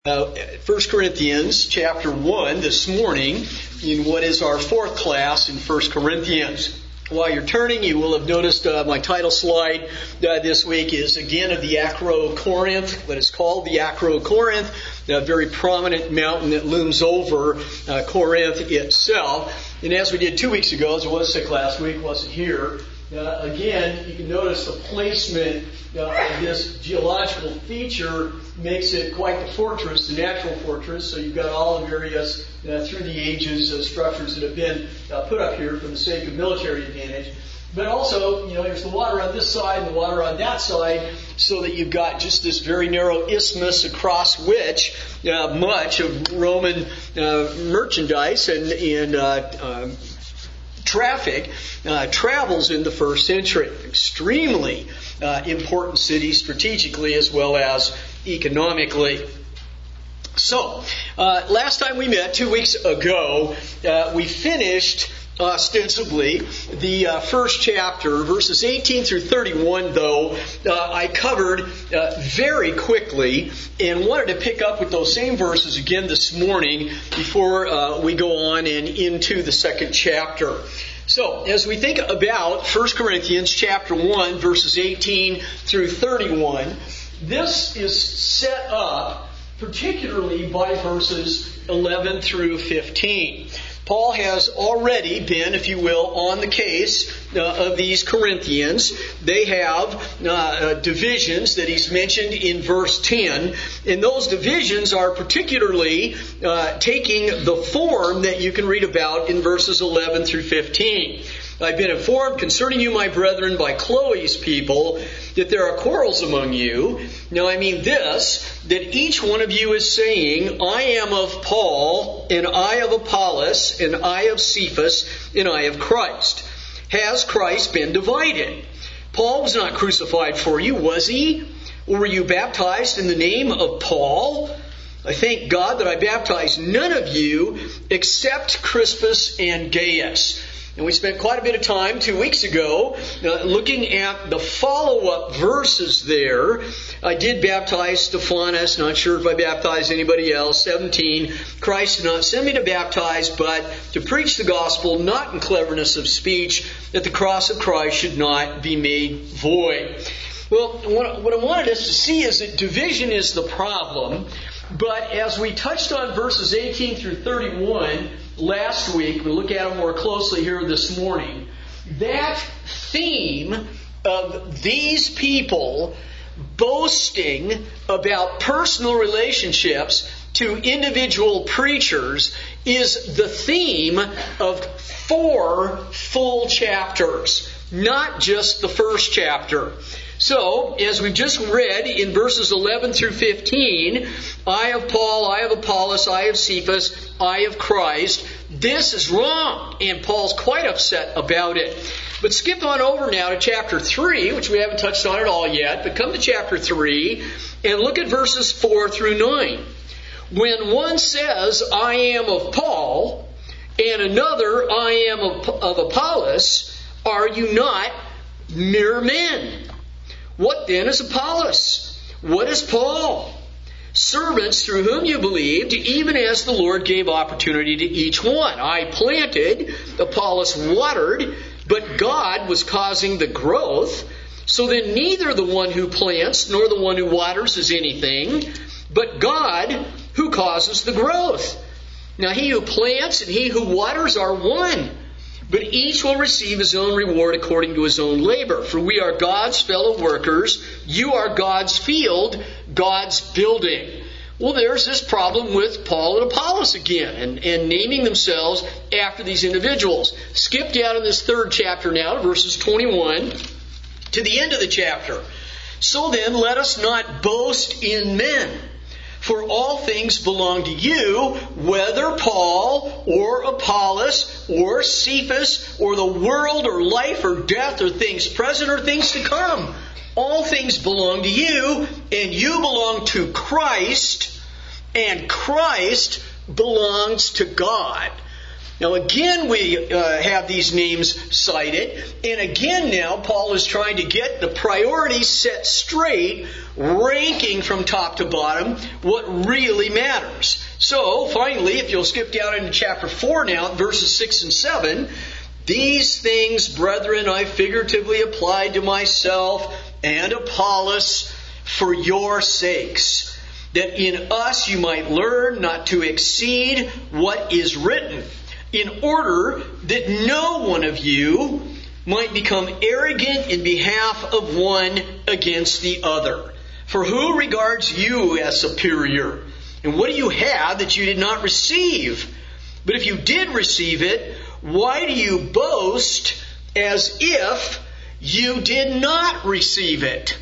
1 Corinthians chapter 1 this morning in what is our fourth class in 1 Corinthians. While you're turning, you will have noticed my title slide this week is again of the Acrocorinth, what is called the Acrocorinth, a very prominent mountain that looms over Corinth itself. And as we did 2 weeks ago, as it was sick last week, wasn't here, again, you can notice the placement of this geological feature makes it quite the fortress, the natural fortress. So you've got all the various, through the ages, structures that have been put up here for the sake of military advantage. But also, there's the water on this side and the water on that side, so that you've got just this very narrow isthmus across which much of Roman merchandise and traffic travels in the first century. Extremely important city strategically as well as economically. So, last time we met, 2 weeks ago, we finished ostensibly the first chapter, verses 18 through 31, though I covered very quickly and wanted to pick up with those same verses again this morning before we go on and into the second chapter. So, as we think about 1 Corinthians chapter 1, verses 18 through 31, this is set up particularly by verses 11 through 15. Paul has already been, if you will, on the case of these Corinthians. They have divisions that he's mentioned in verse 10. And those divisions are particularly taking the form that you can read about in verses 11 through 15. I've been informed concerning you, my brethren, by Chloe's people, that there are quarrels among you. Now I mean this, that each one of you is saying, I am of Paul, and I of Apollos, and I of Cephas, and I of Christ. Has Christ been divided? Paul was not crucified for you, was he? Or were you baptized in the name of Paul? I thank God that I baptized none of you except Crispus and Gaius. And we spent quite a bit of time 2 weeks ago looking at the follow-up verses there. I did baptize Stephanas, not sure if I baptized anybody else. 17, Christ did not send me to baptize, but to preach the gospel, not in cleverness of speech, that the cross of Christ should not be made void. Well, what I wanted us to see is that division is the problem, but as we touched on verses 18 through 31, last week, we'll look at them more closely here this morning. That theme of these people boasting about personal relationships to individual preachers is the theme of 4 full chapters, not just the first chapter. So, as we've just read in verses 11 through 15, I of Paul, I of Apollos, I of Cephas, I of Christ. This is wrong, and Paul's quite upset about it. But skip on over now to chapter 3, which we haven't touched on at all yet, but come to chapter 3 and look at verses 4 through 9. When one says, I am of Paul, and another, I am of Apollos, are you not mere men? What then is Apollos? What is Paul? Servants through whom you believed, even as the Lord gave opportunity to each one. I planted, Apollos watered, but God was causing the growth. So then neither the one who plants nor the one who waters is anything, but God who causes the growth. Now he who plants and he who waters are one, but each will receive his own reward according to his own labor. For we are God's fellow workers. You are God's field, God's building. Well, there's this problem with Paul and Apollos again, and naming themselves after these individuals. Skip down in this third chapter now to verses 21 to the end of the chapter. So then, let us not boast in men. For all things belong to you, whether Paul or Apollos or Cephas or the world or life or death or things present or things to come. All things belong to you, and you belong to Christ, and Christ belongs to God. Now again we have these names cited, and again now Paul is trying to get the priorities set straight, ranking from top to bottom what really matters. So finally, if you'll skip down into chapter 4 now, verses 6 and 7, these things, brethren, I figuratively applied to myself and Apollos for your sakes, that in us you might learn not to exceed what is written, in order that no one of you might become arrogant in behalf of one against the other. For who regards you as superior? And what do you have that you did not receive? But if you did receive it, why do you boast as if you did not receive it?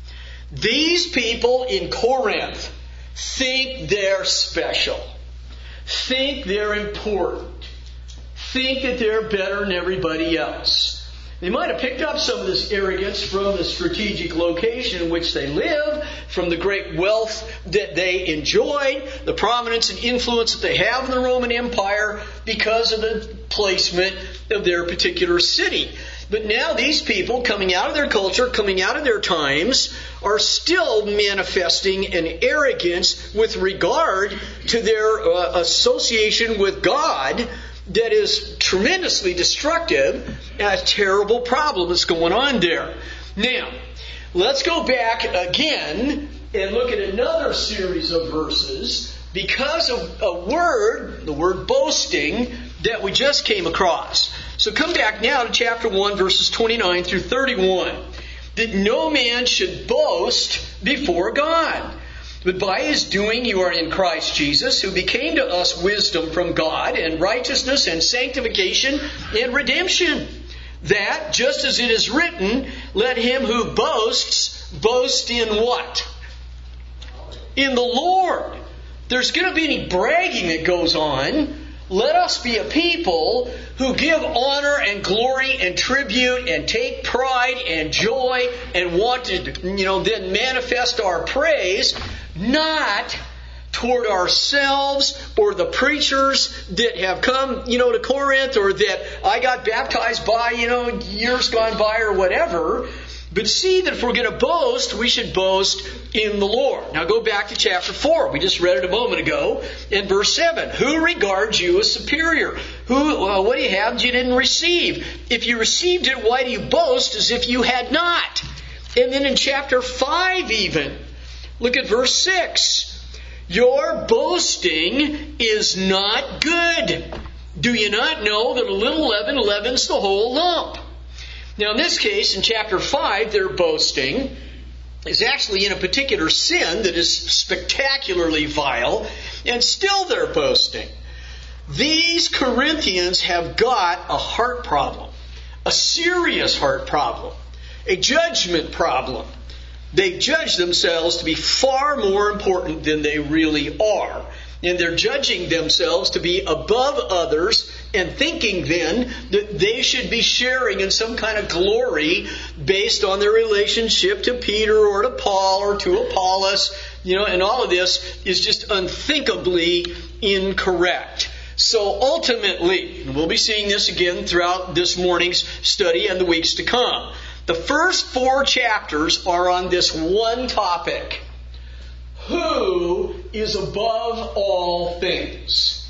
These people in Corinth think they're special, think they're important, think that they're better than everybody else. They might have picked up some of this arrogance from the strategic location in which they live, from the great wealth that they enjoyed, the prominence and influence that they have in the Roman Empire because of the placement of their particular city. But now these people, coming out of their culture, coming out of their times, are still manifesting an arrogance with regard to their association with God that is tremendously destructive, and a terrible problem that's going on there. Now, let's go back again and look at another series of verses because of a word, the word boasting, that we just came across. So come back now to chapter 1, verses 29 through 31. That no man should boast before God. But by his doing you are in Christ Jesus, who became to us wisdom from God, and righteousness and sanctification and redemption. That, just as it is written, let him who boasts, boast in what? In the Lord. There's going to be any bragging that goes on. Let us be a people who give honor and glory and tribute and take pride and joy and want to, then manifest our praise, not toward ourselves or the preachers that have come, to Corinth, or that I got baptized by, years gone by or whatever. But see that if we're going to boast, we should boast in the Lord. Now go back to chapter 4. We just read it a moment ago in verse 7. Who regards you as superior? What do you have that you didn't receive? If you received it, why do you boast as if you had not? And then in chapter 5 even, look at verse 6. Your boasting is not good. Do you not know that a little leaven leavens the whole lump? Now in this case, in chapter 5, their boasting is actually in a particular sin that is spectacularly vile, and still they're boasting. These Corinthians have got a heart problem, a serious heart problem, a judgment problem. They judge themselves to be far more important than they really are. And they're judging themselves to be above others and thinking then that they should be sharing in some kind of glory based on their relationship to Peter or to Paul or to Apollos. And all of this is just unthinkably incorrect. So ultimately, and we'll be seeing this again throughout this morning's study and the weeks to come, the first 4 chapters are on this one topic. Who is above all things?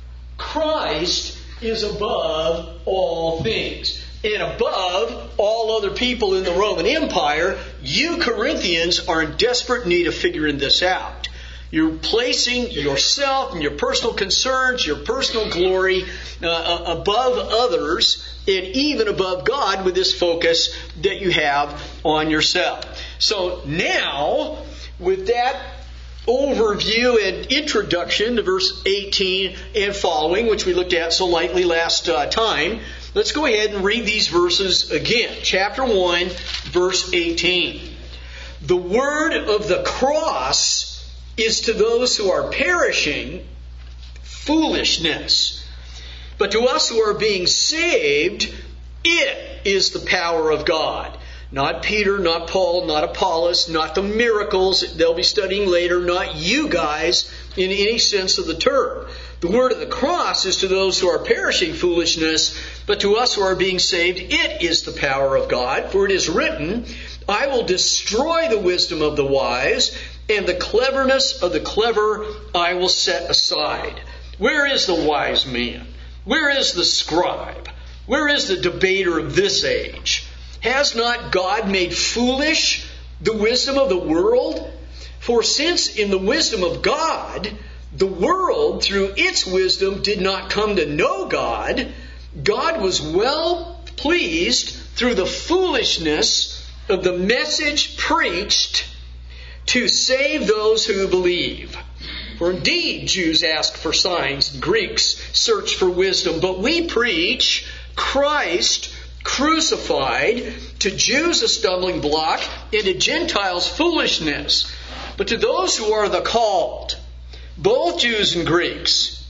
Christ is above all things. And above all other people in the Roman Empire, you Corinthians are in desperate need of figuring this out. You're placing yourself and your personal concerns, your personal glory above others, and even above God with this focus that you have on yourself. So now, with that overview and introduction to verse 18 and following, which we looked at so lightly last time, let's go ahead and read these verses again. Chapter 1, verse 18. The word of the cross is to those who are perishing foolishness, but to us who are being saved, it is the power of God. Not Peter, not Paul, not Apollos, not the miracles they'll be studying later, not you guys in any sense of the term. The word of the cross is to those who are perishing foolishness, but to us who are being saved, it is the power of God. For it is written, I will destroy the wisdom of the wise, and the cleverness of the clever I will set aside. Where is the wise man? Where is the scribe? Where is the debater of this age? Has not God made foolish the wisdom of the world? For since in the wisdom of God, the world through its wisdom did not come to know God, God was well pleased through the foolishness of the message preached to save those who believe. For indeed, Jews ask for signs, and Greeks search for wisdom, but we preach Christ crucified, to Jews a stumbling block, and to Gentiles foolishness. But to those who are the called, both Jews and Greeks,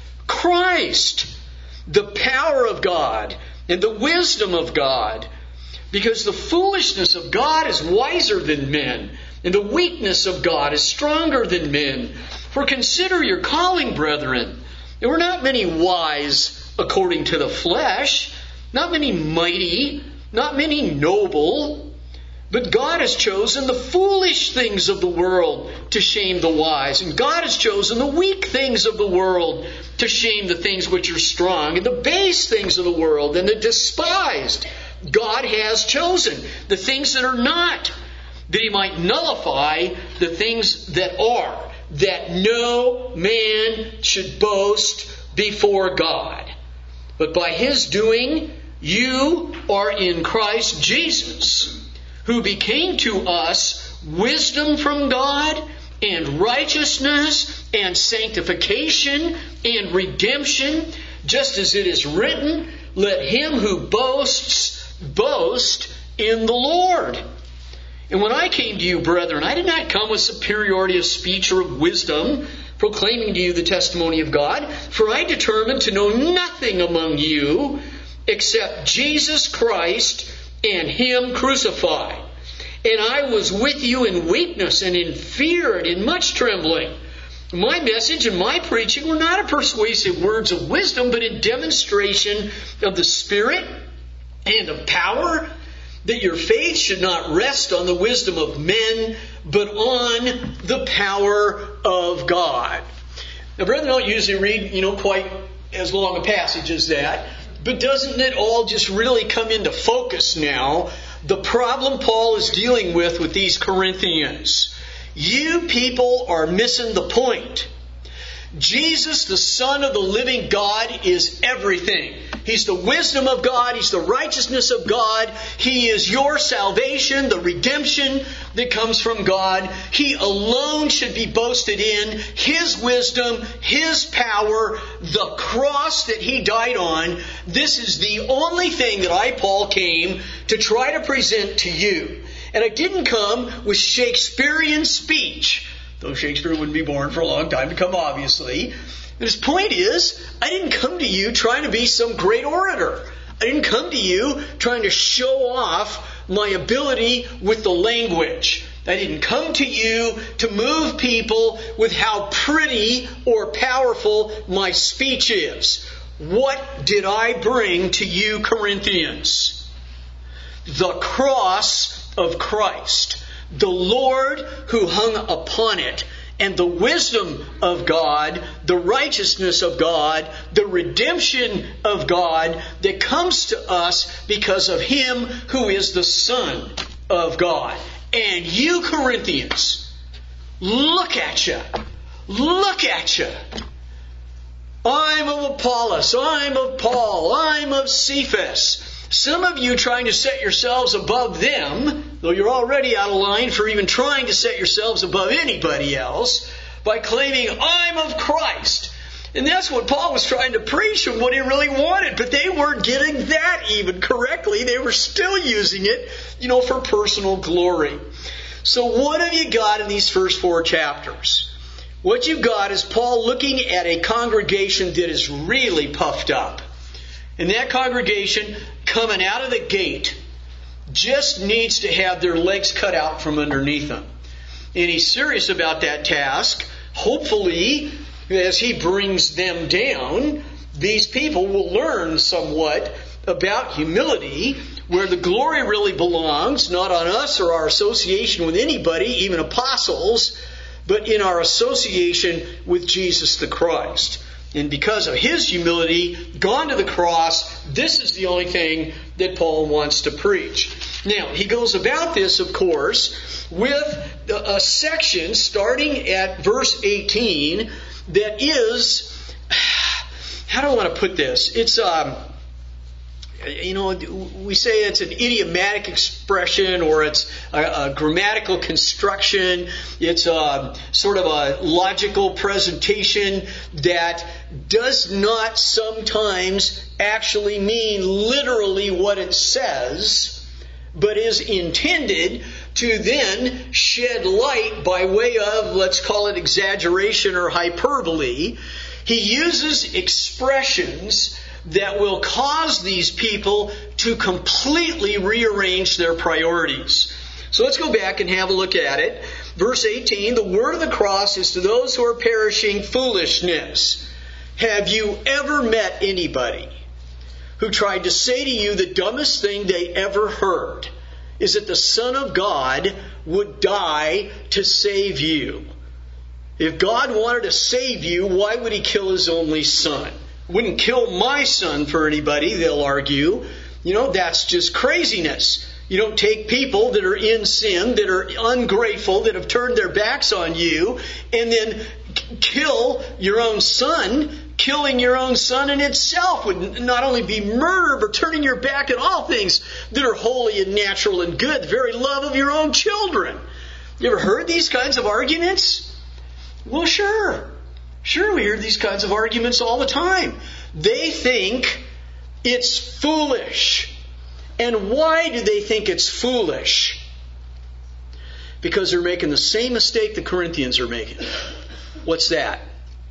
Christ, the power of God and the wisdom of God, because the foolishness of God is wiser than men, and the weakness of God is stronger than men. For consider your calling, brethren. There were not many wise according to the flesh, not many mighty, not many noble, but God has chosen the foolish things of the world to shame the wise. And God has chosen the weak things of the world to shame the things which are strong, and the base things of the world, and the despised. God has chosen the things that are not, that He might nullify the things that are, that no man should boast before God. But by His doing, you are in Christ Jesus, who became to us wisdom from God, and righteousness, and sanctification, and redemption, just as it is written, let him who boasts, boast in the Lord. And when I came to you, brethren, I did not come with superiority of speech or of wisdom, proclaiming to you the testimony of God, for I determined to know nothing among you except Jesus Christ and Him crucified. And I was with you in weakness and in fear and in much trembling. My message and my preaching were not a persuasive words of wisdom, but in demonstration of the Spirit and of power, that your faith should not rest on the wisdom of men, but on the power of God. Now, brethren, I don't usually read, quite as long a passage as that, but doesn't it all just really come into focus now? The problem Paul is dealing with these Corinthians. You people are missing the point. Jesus, the Son of the living God, is everything. He's the wisdom of God. He's the righteousness of God. He is your salvation, the redemption that comes from God. He alone should be boasted in. His wisdom, His power, the cross that He died on. This is the only thing that I, Paul, came to try to present to you. And I didn't come with Shakespearean speech, though Shakespeare wouldn't be born for a long time to come, obviously. But his point is, I didn't come to you trying to be some great orator. I didn't come to you trying to show off my ability with the language. I didn't come to you to move people with how pretty or powerful my speech is. What did I bring to you, Corinthians? The cross of Christ, the Lord who hung upon it, and the wisdom of God, the righteousness of God, the redemption of God that comes to us because of Him who is the Son of God. And you, Corinthians, look at you. Look at you. I'm of Apollos. I'm of Paul. I'm of Cephas. Some of you trying to set yourselves above them, though you're already out of line for even trying to set yourselves above anybody else, by claiming, I'm of Christ. And that's what Paul was trying to preach and what he really wanted. But they weren't getting that even correctly. They were still using it, for personal glory. So what have you got in these first 4 chapters? What you've got is Paul looking at a congregation that is really puffed up. And that congregation, coming out of the gate, just needs to have their legs cut out from underneath them. And he's serious about that task. Hopefully, as he brings them down, these people will learn somewhat about humility, where the glory really belongs, not on us or our association with anybody, even apostles, but in our association with Jesus the Christ. And because of his humility, gone to the cross, this is the only thing that Paul wants to preach. Now, he goes about this, of course, with a section starting at verse 18 that is, how do I want to put this? It's, we say it's an idiomatic expression, or it's a grammatical construction. It's sort of a logical presentation that does not sometimes actually mean literally what it says, but is intended to then shed light by way of, let's call it exaggeration or hyperbole. He uses expressions that will cause these people to completely rearrange their priorities. So let's go back and have a look at it. Verse 18, the word of the cross is to those who are perishing foolishness. Have you ever met anybody who tried to say to you the dumbest thing they ever heard is that the Son of God would die to save you? If God wanted to save you, why would he kill his only Son? Wouldn't kill my son for anybody, they'll argue. That's just craziness. You don't take people that are in sin, that are ungrateful, that have turned their backs on you, and then kill your own son. Killing your own son in itself would not only be murder, but turning your back on all things that are holy and natural and good, the very love of your own children. You ever heard these kinds of arguments? Well, sure. Sure, we hear these kinds of arguments all the time. They think it's foolish. And why do they think it's foolish? Because they're making the same mistake the Corinthians are making. What's that?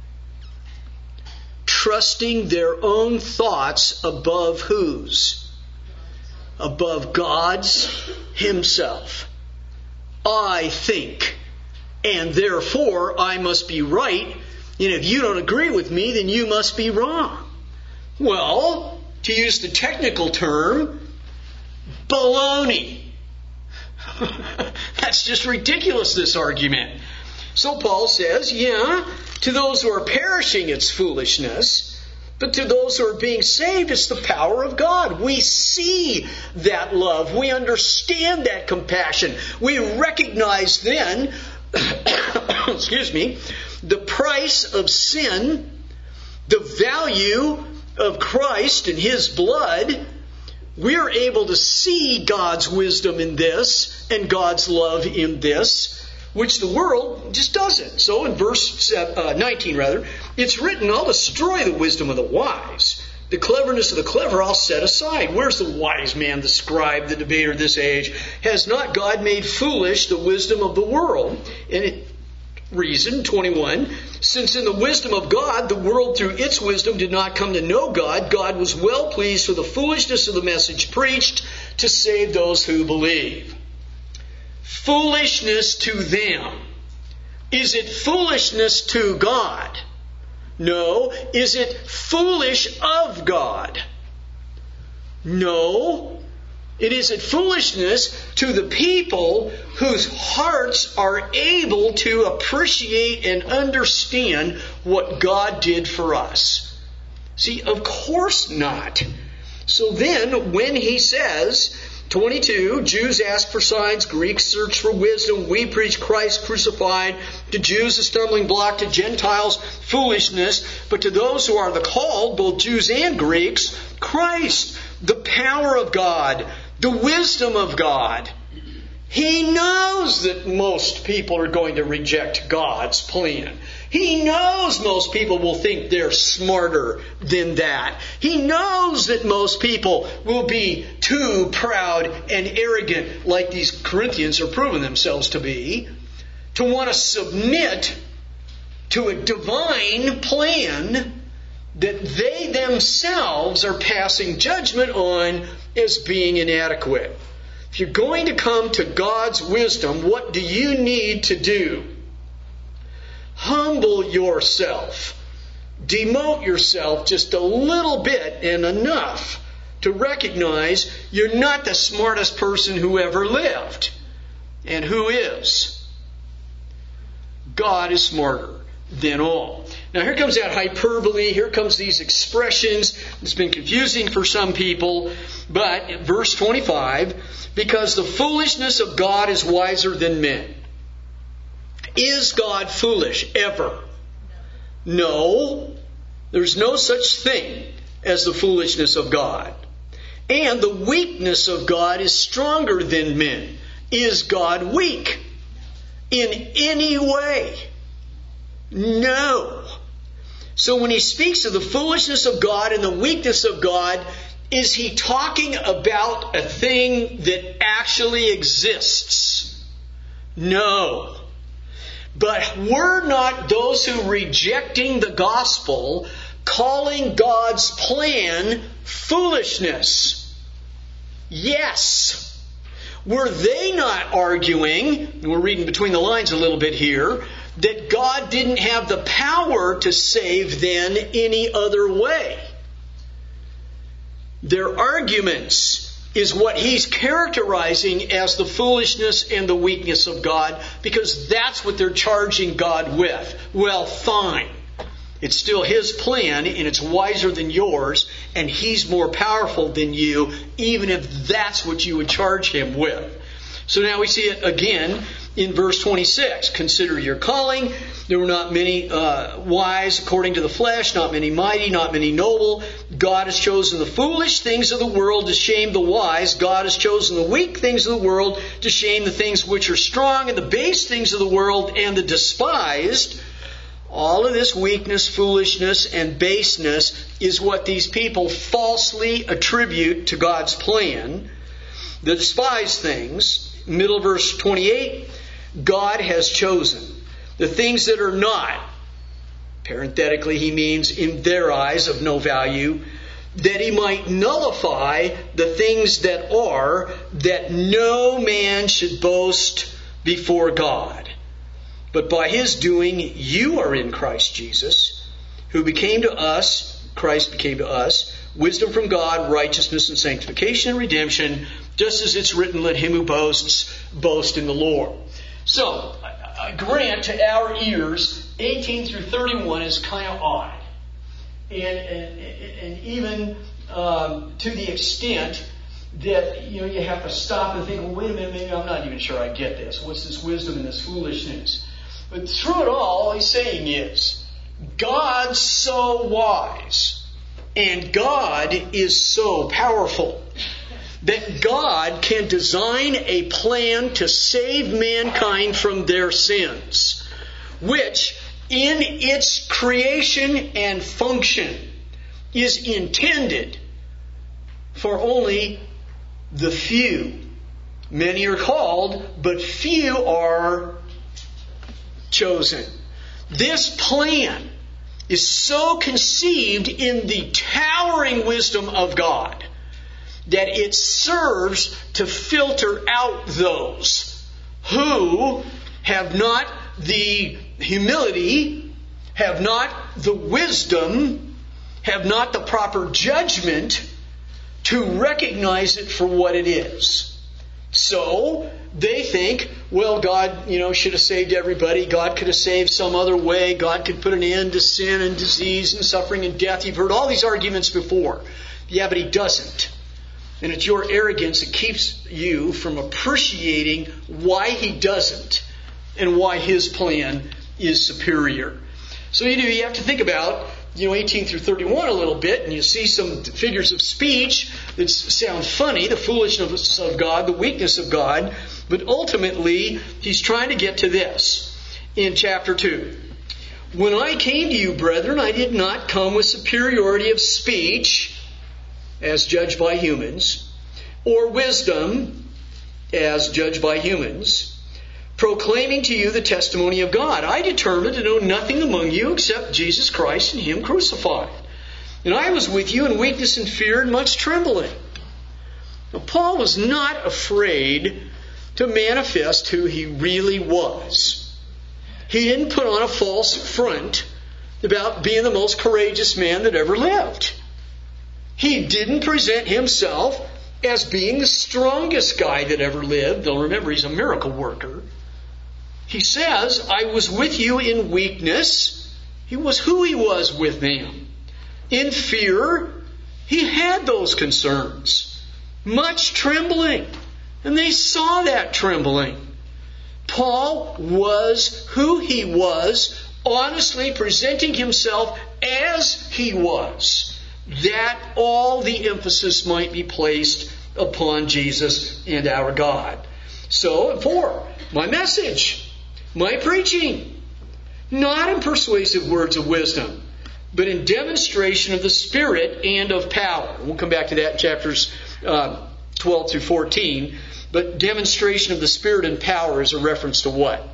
Trusting their own thoughts above whose? Above God's himself. I think, and therefore I must be right. And if you don't agree with me, then you must be wrong. Well, to use the technical term, baloney. That's just ridiculous, this argument. So Paul says, to those who are perishing it's foolishness, but to those who are being saved it's the power of God. We see that love. We understand that compassion. We recognize then, the price of sin, the value of Christ and his blood. We're able to see God's wisdom in this and God's love in this, which the world just doesn't. So in verse 19, it's written, I'll destroy the wisdom of the wise. The cleverness of the clever I'll set aside. Where's the wise man, the scribe, the debater of this age? Has not God made foolish the wisdom of the world? And reason, 21, since in the wisdom of God, the world through its wisdom did not come to know God, God was well pleased with the foolishness of the message preached to save those who believe. Foolishness to them. Is it foolishness to God? No. Is it foolish of God? No. It is a foolishness to the people whose hearts are able to appreciate and understand what God did for us. See, of course not. So then, when he says, 22, Jews ask for signs, Greeks search for wisdom, we preach Christ crucified, to Jews a stumbling block, to Gentiles foolishness, but to those who are the called, both Jews and Greeks, Christ, the power of God, the wisdom of God. He knows that most people are going to reject God's plan. He knows most people will think they're smarter than that. He knows that most people will be too proud and arrogant, like these Corinthians are proving themselves to be, to want to submit to a divine plan that they themselves are passing judgment on as being inadequate. If you're going to come to God's wisdom, what do you need to do? Humble yourself. Demote yourself just a little bit and enough to recognize you're not the smartest person who ever lived. And who is? God is smarter than all. Now here comes that hyperbole. Here comes these expressions. It's been confusing for some people. But verse 25, because the foolishness of God is wiser than men. Is God foolish ever? No. There's no such thing as the foolishness of God. And the weakness of God is stronger than men. Is God weak in any way? No. So when he speaks of the foolishness of God and the weakness of God, is he talking about a thing that actually exists? No. But we're not those who, rejecting the gospel, calling God's plan foolishness. Yes. Were they not arguing, and we're reading between the lines a little bit here, that God didn't have the power to save then any other way? Their arguments is what he's characterizing as the foolishness and the weakness of God, because that's what they're charging God with. Well, fine. It's still his plan, and it's wiser than yours, and he's more powerful than you, even if that's what you would charge him with. So now we see it again in verse 26. Consider your calling. There were not many wise according to the flesh, not many mighty, not many noble. God has chosen the foolish things of the world to shame the wise. God has chosen the weak things of the world to shame the things which are strong, and the base things of the world and the despised. All of this weakness, foolishness, and baseness is what these people falsely attribute to God's plan. The despised things, middle verse 28, God has chosen. The things that are not, parenthetically he means in their eyes of no value, that he might nullify the things that are, that no man should boast before God. But by his doing, you are in Christ Jesus, who became to us, Christ became to us, wisdom from God, righteousness and sanctification and redemption, just as it's written, let him who boasts, boast in the Lord. So, I grant to our ears, 18 through 31 is kind of odd. And even to the extent that you have to stop and think, well, wait a minute, maybe I'm not even sure I get this. What's this wisdom and this foolishness? But through it all he's saying is, God's so wise and God is so powerful that God can design a plan to save mankind from their sins, which in its creation and function is intended for only the few. Many are called, but few are chosen. This plan is so conceived in the towering wisdom of God that it serves to filter out those who have not the humility, have not the wisdom, have not the proper judgment to recognize it for what it is. So they think, well, God, should have saved everybody. God could have saved some other way. God could put an end to sin and disease and suffering and death. You've heard all these arguments before. Yeah, but he doesn't. And it's your arrogance that keeps you from appreciating why he doesn't and why his plan is superior. So you have to think about 18 through 31 a little bit, and you see some figures of speech that sound funny, the foolishness of God, the weakness of God, but ultimately he's trying to get to this in chapter 2. When I came to you, brethren, I did not come with superiority of speech, as judged by humans, or wisdom, as judged by humans, proclaiming to you the testimony of God. I determined to know nothing among you except Jesus Christ and him crucified. And I was with you in weakness and fear and much trembling. Now, Paul was not afraid to manifest who he really was. He didn't put on a false front about being the most courageous man that ever lived. He didn't present himself as being the strongest guy that ever lived. Though remember, he's a miracle worker. He says, I was with you in weakness. He was who he was with them. In fear, he had those concerns. Much trembling. And they saw that trembling. Paul was who he was, honestly presenting himself as he was, that all the emphasis might be placed upon Jesus and our God. So, my message, my preaching, not in persuasive words of wisdom, but in demonstration of the Spirit and of power. We'll come back to that in chapters 12 through 14. But demonstration of the Spirit and power is a reference to what?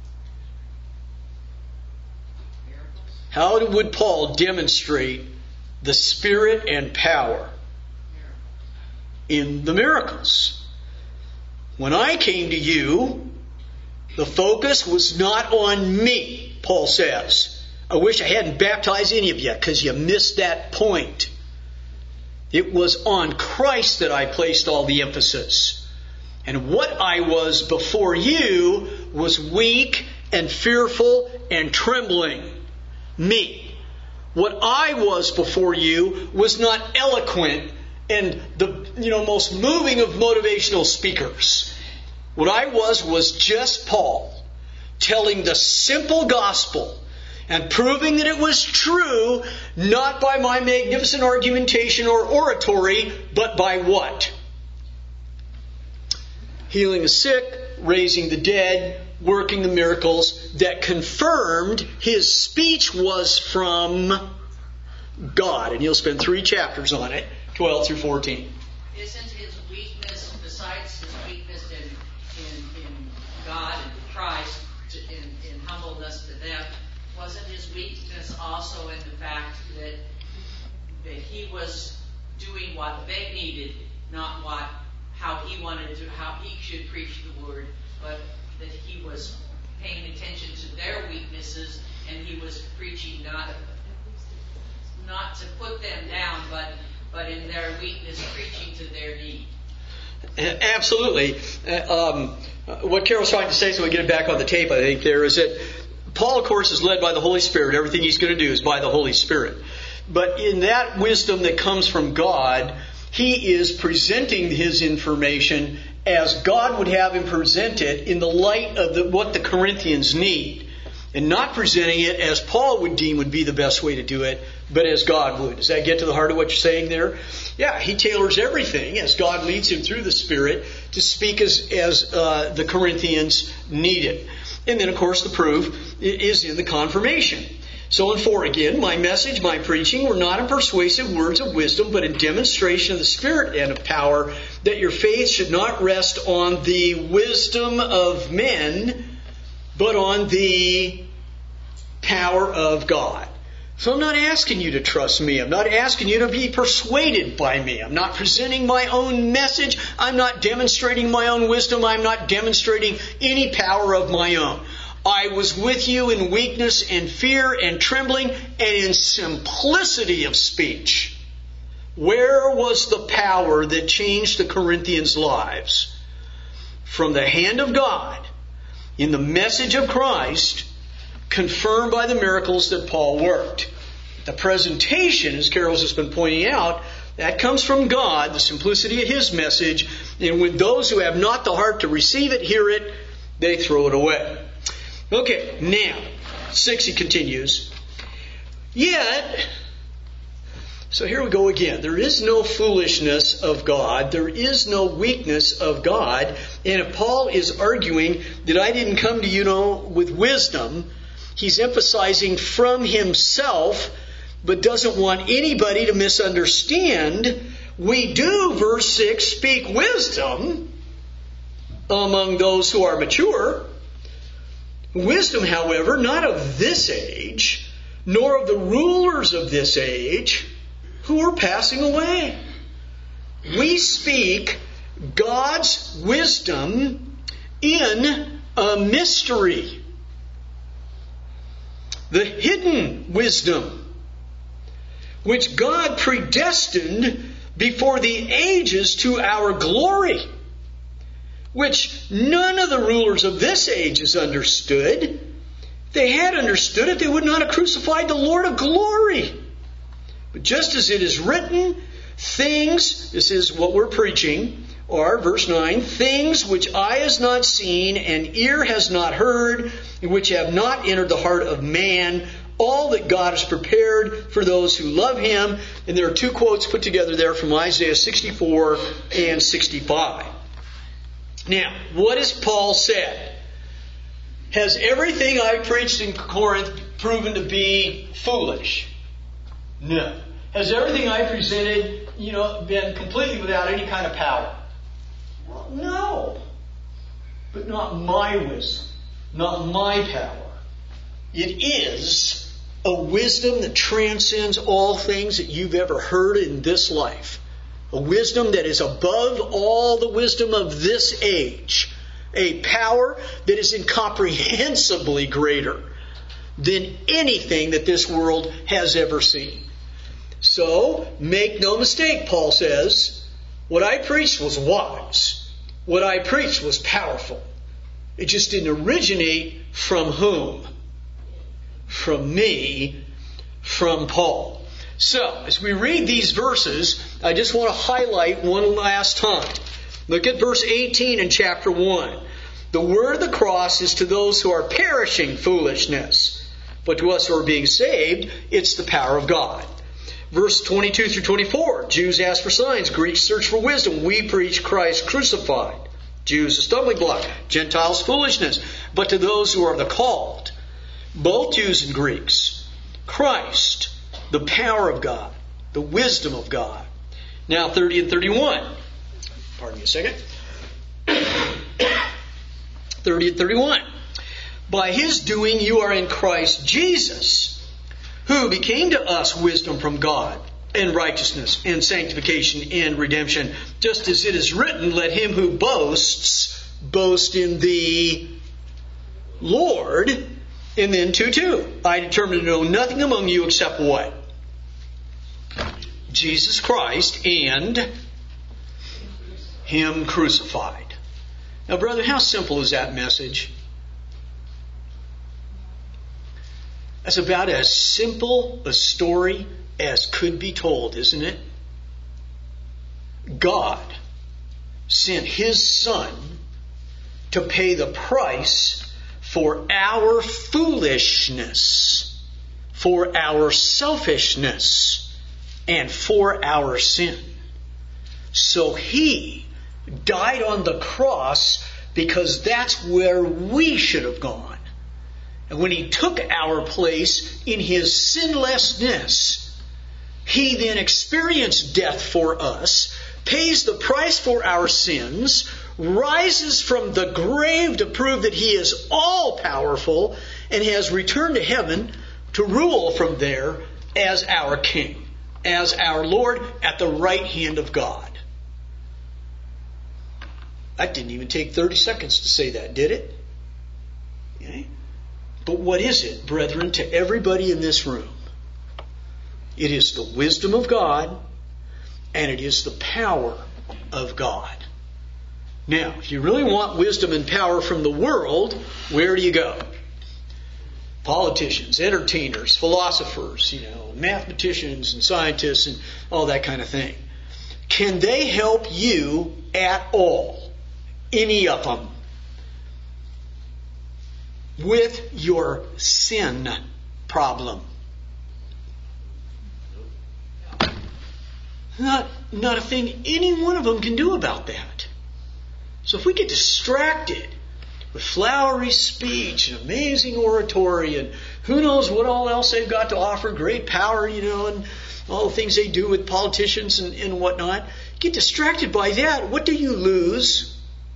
How would Paul demonstrate the Spirit and power? In the miracles. When I came to you, the focus was not on me, Paul says. I wish I hadn't baptized any of you because you missed that point. It was on Christ that I placed all the emphasis. And what I was before you was weak and fearful and trembling. Me. What I was before you was not eloquent and the most moving of motivational speakers. What I was just Paul, telling the simple gospel and proving that it was true, not by my magnificent argumentation or oratory, but by what? Healing the sick, raising the dead, working the miracles that confirmed his speech was from God. And he'll spend 3 chapters on it, 12 through 14. Isn't his weakness, besides his weakness in God and Christ, in humbleness to them, wasn't his weakness also in the fact that he was doing what they needed, not how he wanted to, how he should preach the word, but that he was paying attention to their weaknesses and he was preaching not to put them down, but in their weakness preaching to their need. Absolutely. What Carol's trying to say, so we get it back on the tape, I think, there is that Paul, of course, is led by the Holy Spirit. Everything he's going to do is by the Holy Spirit. But in that wisdom that comes from God, he is presenting his information as God would have him present it in the light of what the Corinthians need. And not presenting it as Paul would deem would be the best way to do it, but as God would. Does that get to the heart of what you're saying there? Yeah, he tailors everything as God leads him through the Spirit to speak as the Corinthians need it. And then, of course, the proof is in the confirmation. So in 4 again, my message, my preaching were not in persuasive words of wisdom, but in demonstration of the Spirit and of power, that your faith should not rest on the wisdom of men, but on the power of God. So I'm not asking you to trust me. I'm not asking you to be persuaded by me. I'm not presenting my own message. I'm not demonstrating my own wisdom. I'm not demonstrating any power of my own. I was with you in weakness and fear and trembling and in simplicity of speech. Where was the power that changed the Corinthians' lives? From the hand of God, in the message of Christ, confirmed by the miracles that Paul worked. The presentation, as Carol's just been pointing out, that comes from God, the simplicity of his message. And when those who have not the heart to receive it, hear it, they throw it away. Okay, now, 6 he continues. Yet, so here we go again. There is no foolishness of God. There is no weakness of God. And if Paul is arguing that I didn't come to you, with wisdom, he's emphasizing from himself, but doesn't want anybody to misunderstand. We do, verse 6, speak wisdom among those who are mature. Wisdom, however, not of this age, nor of the rulers of this age, who are passing away. We speak God's wisdom in a mystery. the hidden wisdom, which God predestined before the ages to our glory, which none of the rulers of this age has understood. If they had understood it, they would not have crucified the Lord of glory. But just as it is written, things, this is what we're preaching, are, verse 9, things which eye has not seen and ear has not heard, and which have not entered the heart of man, all that God has prepared for those who love Him. And there are two quotes put together there from Isaiah 64 and 65. Now, what has Paul said? Has everything I preached in Corinth proven to be foolish? No. Has everything I presented, been completely without any kind of power? Well, no. But not my wisdom, not my power. It is a wisdom that transcends all things that you've ever heard in this life. A wisdom that is above all the wisdom of this age. A power that is incomprehensibly greater than anything that this world has ever seen. So, make no mistake, Paul says, what I preached was wise. What I preached was powerful. It just didn't originate from whom? From me, from Paul. So, as we read these verses, I just want to highlight one last time. Look at verse 18 in chapter 1. The word of the cross is to those who are perishing foolishness, but to us who are being saved, it's the power of God. Verse 22 through 24, Jews ask for signs, Greeks search for wisdom. We preach Christ crucified. Jews a stumbling block, Gentiles foolishness. But to those who are the called, both Jews and Greeks, Christ, the power of God, the wisdom of God. Now 30 and 31. Pardon me a second. 30 and 31. By His doing you are in Christ Jesus, who became to us wisdom from God, and righteousness, and sanctification, and redemption. Just as it is written, let him who boasts, boast in the Lord. And then 2:2. I determined to know nothing among you except what? Jesus Christ and Him crucified. Now, brother, how simple is that message? That's about as simple a story as could be told, isn't it? God sent His Son to pay the price for our foolishness, for our selfishness, and for our sin. So He died on the cross because that's where we should have gone. And when He took our place in His sinlessness, He then experienced death for us, pays the price for our sins, rises from the grave to prove that He is all-powerful, and has returned to heaven to rule from there as our King, as our Lord at the right hand of God. That didn't even take 30 seconds to say that, did it? Okay. But what is it, brethren, to everybody in this room? It is the wisdom of God, and it is the power of God. Now, if you really want wisdom and power from the world, where do you go? Politicians, entertainers, philosophers, mathematicians and scientists and all that kind of thing. Can they help you at all? Any of them? With your sin problem? Not a thing any one of them can do about that. So if we get distracted with flowery speech and amazing oratory and who knows what all else they've got to offer, great power, and all the things they do with politicians and whatnot, get distracted by that, what do you lose?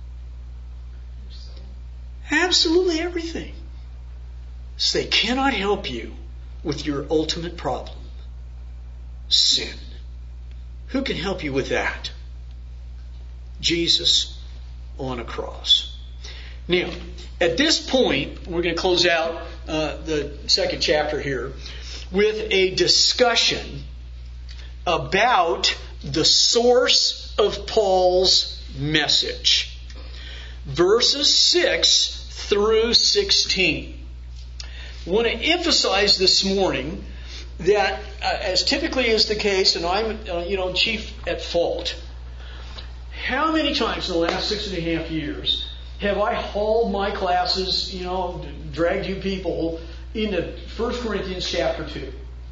Absolutely everything. So they cannot help you with your ultimate problem, sin. Who can help you with that? Jesus on a cross. Now, at this point, we're going to close out the second chapter here with a discussion about the source of Paul's message. Verses 6 through 16. I want to emphasize this morning that, as typically is the case, and I'm, chief at fault, how many times in the last 6.5 years have I hauled my classes, dragged you people into 1 Corinthians chapter 2?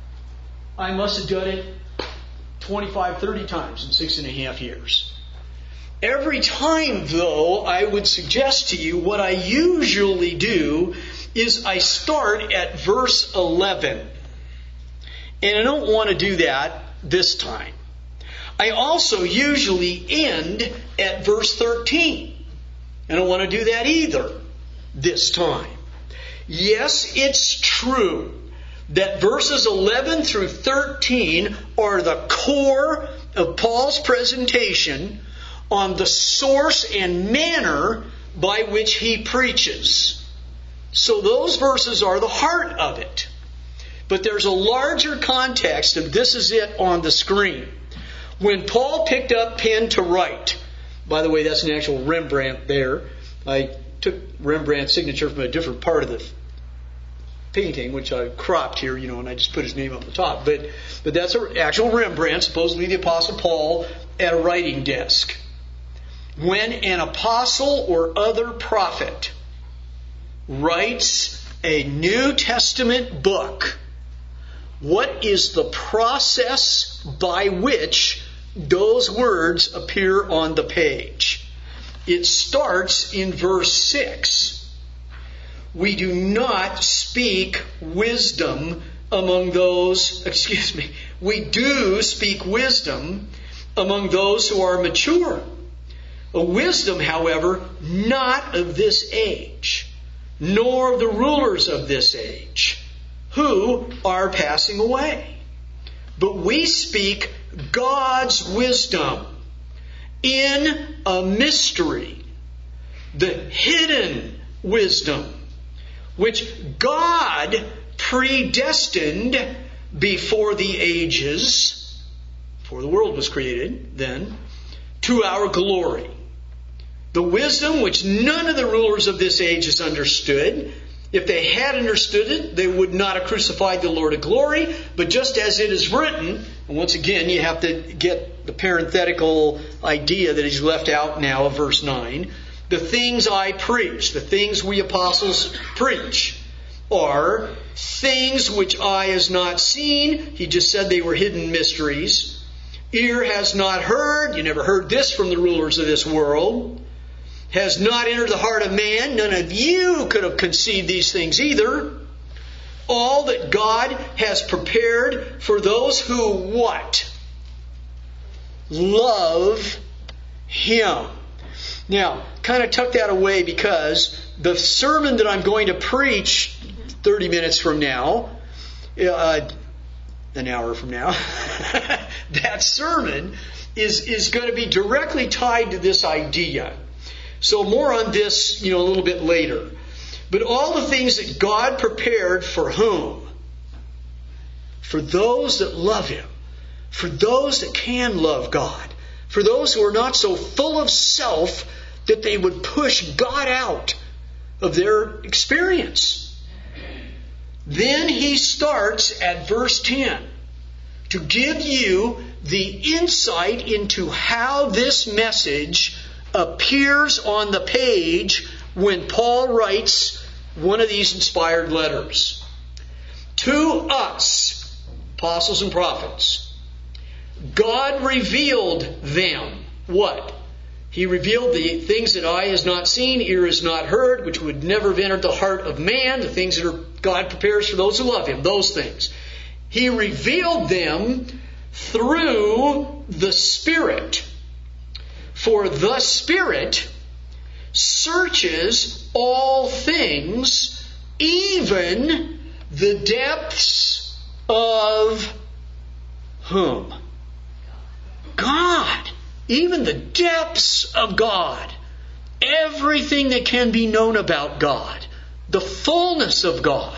I must have done it 25, 30 times in 6.5 years. Every time, though, I would suggest to you what I usually do is I start at verse 11. And I don't want to do that this time. I also usually end at verse 13. I don't want to do that either this time. Yes, it's true that verses 11 through 13 are the core of Paul's presentation on the source and manner by which he preaches. So those verses are the heart of it. But there's a larger context, and this is it on the screen. When Paul picked up pen to write, by the way, that's an actual Rembrandt there. I took Rembrandt's signature from a different part of the painting, which I cropped here, and I just put his name up the top. But that's an actual Rembrandt, supposedly the Apostle Paul, at a writing desk. When an apostle or other prophet writes a New Testament book, what is the process by which those words appear on the page? It starts in verse 6. We do not speak wisdom among those, we do speak wisdom among those who are mature. A wisdom, however, not of this age, nor of the rulers of this age, who are passing away. But we speak God's wisdom in a mystery, the hidden wisdom, which God predestined before the ages, before the world was created then, to our glory. The wisdom which none of the rulers of this age has understood. If they had understood it, they would not have crucified the Lord of glory. But just as it is written, and once again you have to get the parenthetical idea that is left out now of verse 9. The things I preach, the things we apostles preach, are things which eye has not seen. He just said they were hidden mysteries. Ear has not heard. You never heard this from the rulers of this world. Has not entered the heart of man. None of you could have conceived these things either. All that God has prepared for those who what? Love Him. Now, kind of tuck that away because the sermon that I'm going to preach 30 minutes from now, an hour from now, that sermon is going to be directly tied to this idea. So more on this, a little bit later. But all the things that God prepared for whom? For those that love Him. For those that can love God. For those who are not so full of self that they would push God out of their experience. Then he starts at verse 10 to give you the insight into how this message appears on the page when Paul writes one of these inspired letters. To us, apostles and prophets, God revealed them. What? He revealed the things that eye has not seen, ear has not heard, which would never have entered the heart of man, the things that God prepares for those who love Him, those things. He revealed them through the Spirit. For the Spirit searches all things, even the depths of whom? God. Even the depths of God. everything that can be known about God, the fullness of God.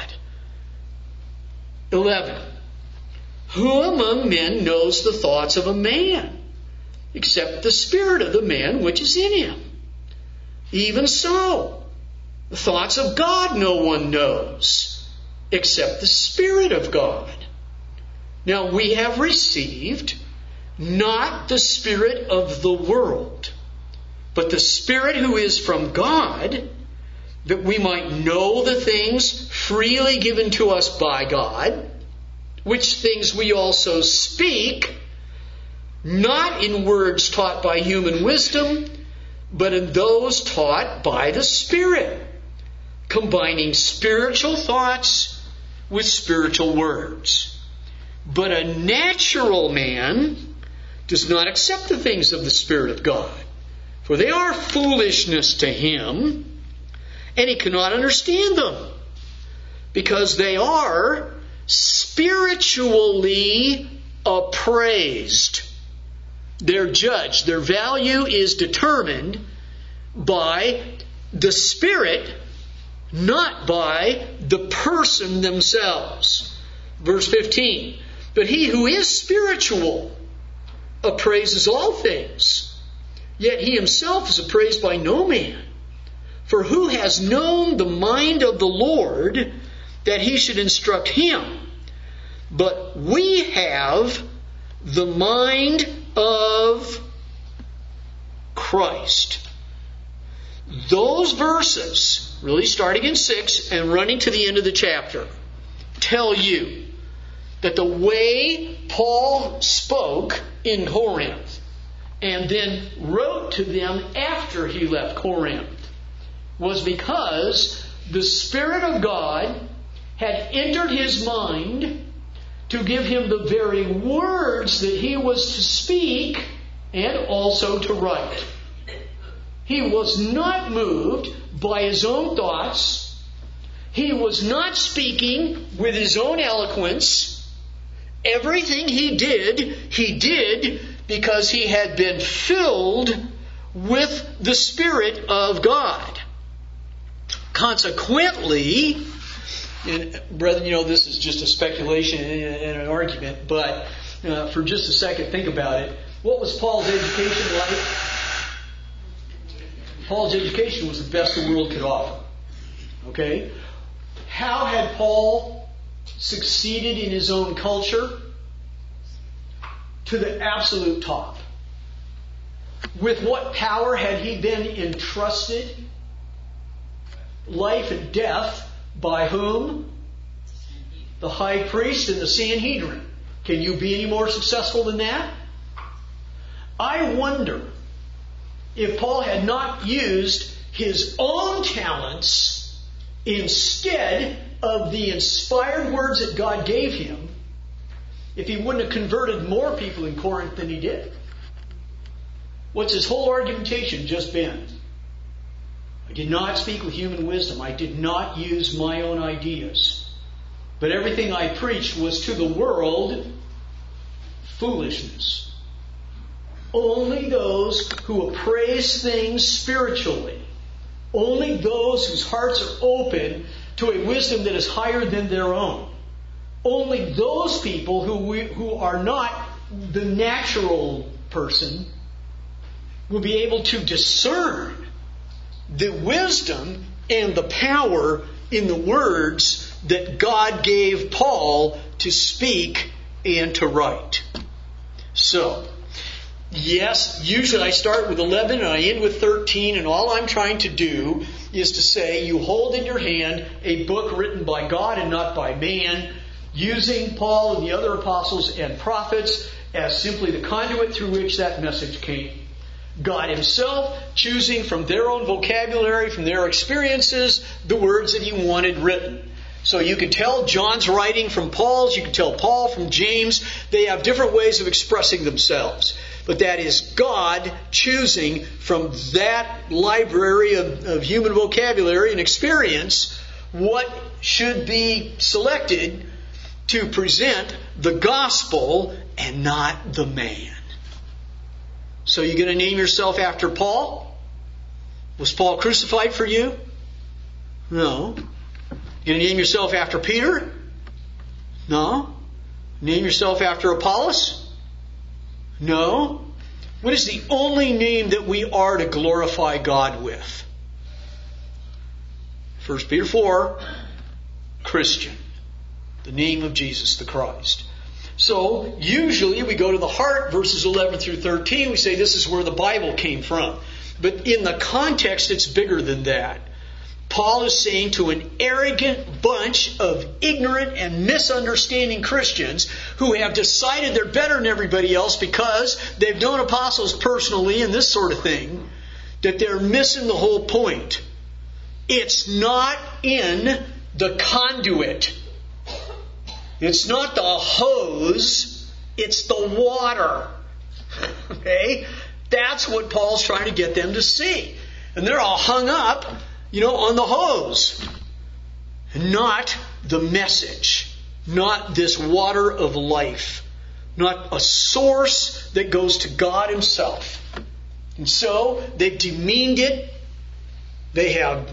11. Who among men knows the thoughts of a man, except the spirit of the man which is in him? Even so, the thoughts of God no one knows, except the Spirit of God. Now we have received not the spirit of the world, but the Spirit who is from God, that we might know the things freely given to us by God, which things we also speak, not in words taught by human wisdom, but in those taught by the Spirit, combining spiritual thoughts with spiritual words. But a natural man does not accept the things of the Spirit of God, for they are foolishness to him, and he cannot understand them, because they are spiritually appraised. They're judged. Their value is determined by the Spirit, not by the person themselves. Verse 15. But he who is spiritual appraises all things, yet he himself is appraised by no man. For who has known the mind of the Lord, that he should instruct him? But we have the mind of Christ. Those verses, really starting in 6 and running to the end of the chapter, tell you that the way Paul spoke in Corinth and then wrote to them after he left Corinth was because the Spirit of God had entered his mind to give him the very words that he was to speak and also to write. He was not moved by his own thoughts. He was not speaking with his own eloquence. Everything he did because he had been filled with the Spirit of God. Consequently, and brethren, this is just a speculation and an argument, but for just a second, think about it. What was Paul's education like? Paul's education was the best the world could offer. Okay? How had Paul succeeded in his own culture? To the absolute top. With what power had he been entrusted? Life and death. By whom? The high priest and the Sanhedrin. Can you be any more successful than that? I wonder if Paul had not used his own talents instead of the inspired words that God gave him, if he wouldn't have converted more people in Corinth than he did. What's his whole argumentation just been? I did not speak with human wisdom. I did not use my own ideas. But everything I preached was to the world foolishness. Only those who appraise things spiritually, only those whose hearts are open to a wisdom that is higher than their own, only those people who are not the natural person will be able to discern the wisdom and the power in the words that God gave Paul to speak and to write. So, yes, usually I start with 11 and I end with 13, and all I'm trying to do is to say you hold in your hand a book written by God and not by man, using Paul and the other apostles and prophets as simply the conduit through which that message came. God Himself choosing from their own vocabulary, from their experiences, the words that He wanted written. So you can tell John's writing from Paul's, you can tell Paul from James. They have different ways of expressing themselves. But that is God choosing from that library of human vocabulary and experience what should be selected to present the gospel and not the man. So you're going to name yourself after Paul? Was Paul crucified for you? No. You going to name yourself after Peter? No. Name yourself after Apollos? No. What is the only name that we are to glorify God with? 1 Peter 4, Christian. The name of Jesus the Christ. So, usually we go to the heart, verses 11 through 13, we say this is where the Bible came from. But in the context, it's bigger than that. Paul is saying to an arrogant bunch of ignorant and misunderstanding Christians who have decided they're better than everybody else because they've known apostles personally and this sort of thing, that they're missing the whole point. It's not in the conduit. It's not the hose. It's the water. Okay? That's what Paul's trying to get them to see. And they're all hung up, on the hose. Not the message. Not this water of life. Not a source that goes to God Himself. And so, they've demeaned it. They have,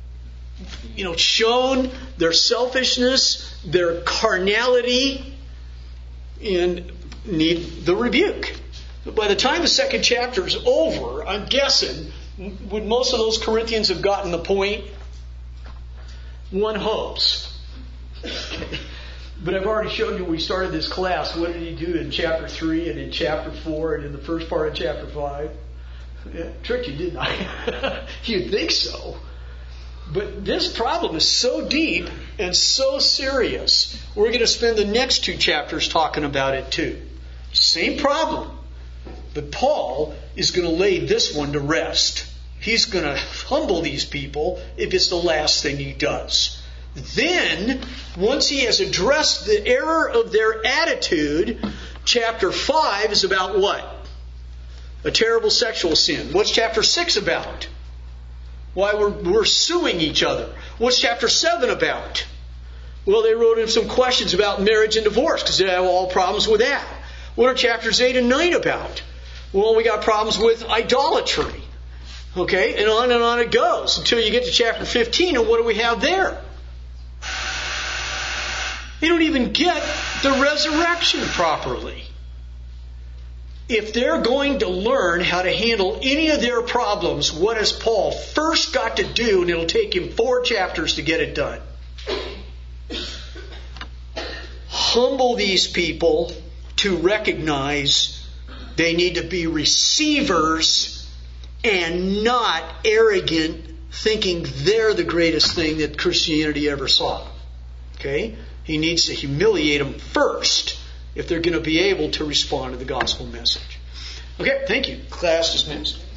shown their selfishness, their carnality, and need the rebuke. But by the time the second chapter is over, I'm guessing, would most of those Corinthians have gotten the point? One hopes. But I've already showed you when we started this class, what did he do in chapter 3 and in chapter 4 and in the first part of chapter 5? Yeah, tricked you, didn't I? You'd think so. But this problem is so deep and so serious, we're going to spend the next 2 chapters talking about it too. Same problem. But Paul is going to lay this one to rest. He's going to humble these people if it's the last thing he does. Then, once he has addressed the error of their attitude, chapter 5 is about what? A terrible sexual sin. What's chapter 6 about? Why we're suing each other. What's chapter 7 about? Well, they wrote in some questions about marriage and divorce because they have all problems with that. What are chapters 8 and 9 about? Well, we got problems with idolatry. Okay, and on it goes until you get to chapter 15, and what do we have there? They don't even get the resurrection properly. If they're going to learn how to handle any of their problems, what has Paul first got to do? And it'll take him 4 chapters to get it done. Humble these people to recognize they need to be receivers and not arrogant, thinking they're the greatest thing that Christianity ever saw. Okay? He needs to humiliate them first if they're going to be able to respond to the gospel message. Okay, thank you. Class dismissed.